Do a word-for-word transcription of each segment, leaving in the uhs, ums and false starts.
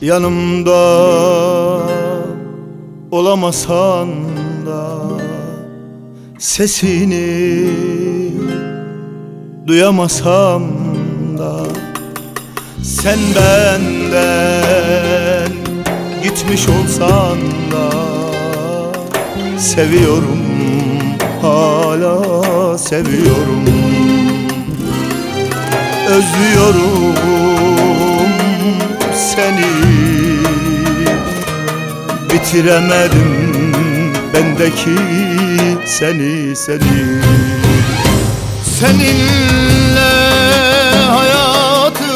Yanımda olamasan da sesini duyamasam da sen benden gitmiş olsan da seviyorum, hala seviyorum. Özlüyorum seni, bitiremedim bendeki seni, seni. Seninle hayatı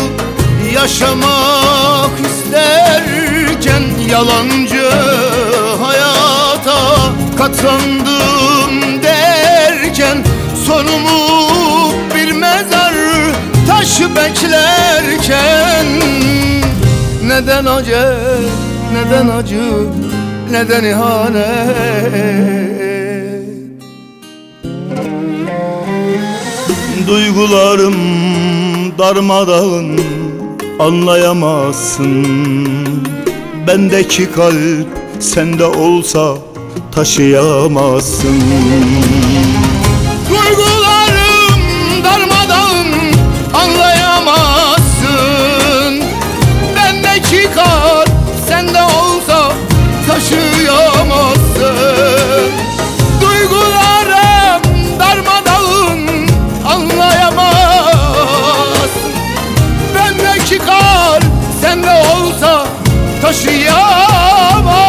yaşamak isterken yalancı hayata katlandım derken sonumu bir mezar taşı beklerken neden acı, neden acı, neden ihanet? Duygularım darmadağın, anlayamazsın. Bendeki kalp sende olsa taşıyamazsın. Duygularım darmadağın, anlayamazsın. Bendeki kalp sende olsa taşıyamazsın. Duygularım darmadağın, anlayamazsın. Bendeki kalp sende olsa taşıyamazsın.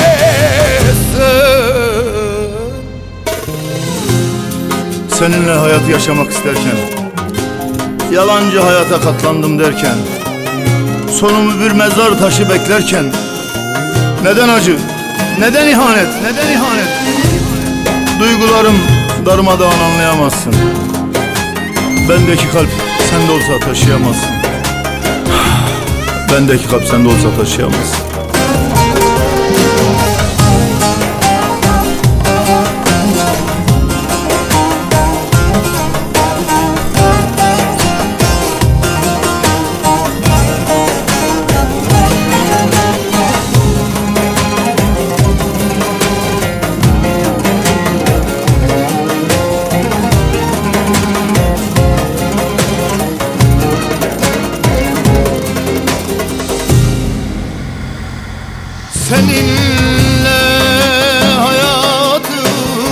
Seninle hayatı yaşamak isterken yalancı hayata katlandım derken sonumu bir mezar taşı beklerken neden acı, neden ihanet, neden ihanet? Duygularım darmadağın, anlayamazsın. Bendeki kalp sende olsa taşıyamazsın. Bendeki kalp sende olsa taşıyamazsın. Seninle hayatı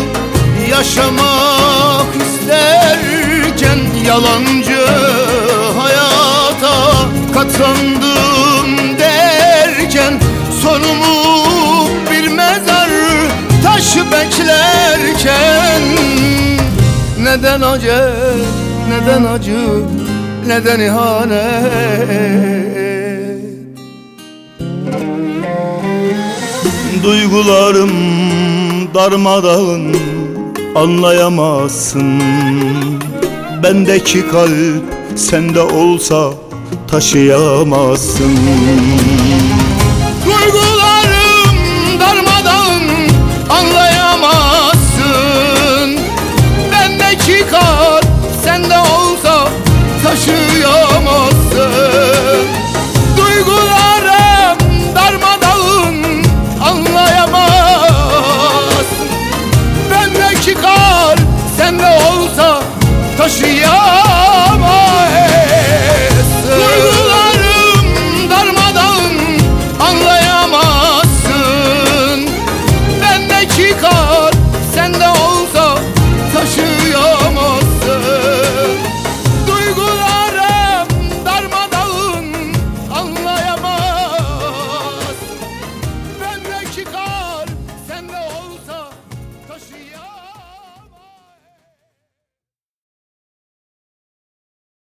yaşamak isterken yalancı hayata katlandım derken sonumu bir mezar taşı beklerken neden acı, neden acı, neden ihanet? Duygularım darmadağın, anlayamazsın. Bendeki kalp sende olsa taşıyamazsın. Duygular